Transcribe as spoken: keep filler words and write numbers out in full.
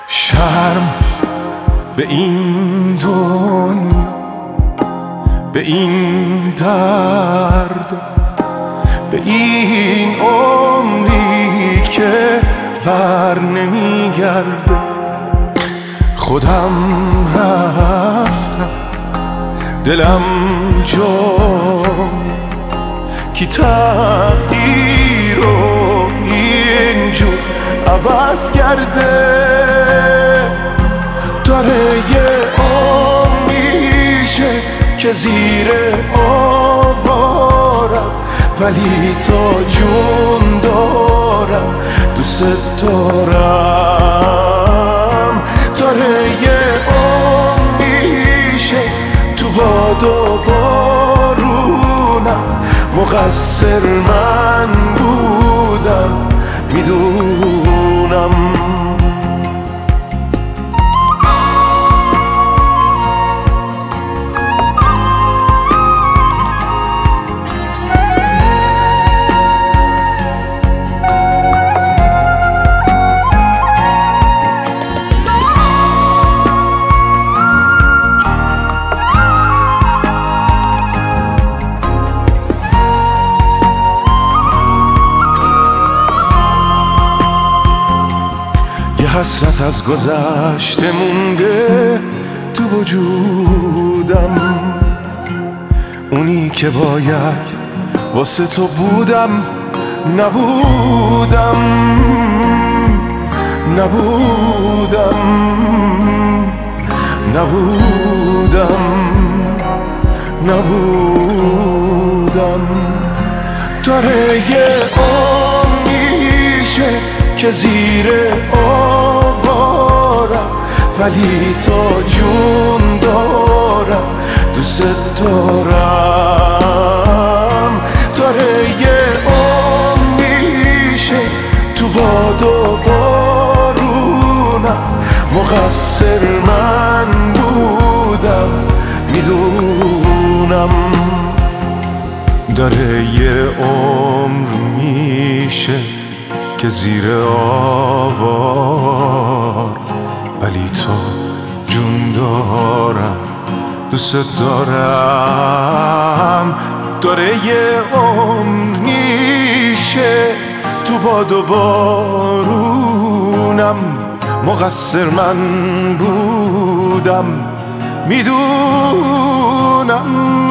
شرم به این دنیا، به این درد، به این عمری که بر نمیگرده. خودم رفتم دلم جا کی تقدیر رو اینجور عوض کرده. داره یه عمر میشه که زیر آوارم، ولی تا جون دارم دوست دارم. داره یه عمر میشه تو باد و بارونم، مقصر من بودم میدونم. حسرت از گذشته مونده تو وجودم، اونی که باید واسه تو بودم نبودم نبودم نبودم نبودم. داره یه عمر میشه که زیر آوارم، ولی تا جون دارم دوست دارم. داره یه عمر میشه تو باد و بارونم، مقصر من بودم میدونم. داره یه عمر میشه که زیر آوار، ولی تو جون دارم دوست دارم. داره یه عمر میشه تو باد و بارونم، مقصر من بودم میدونم.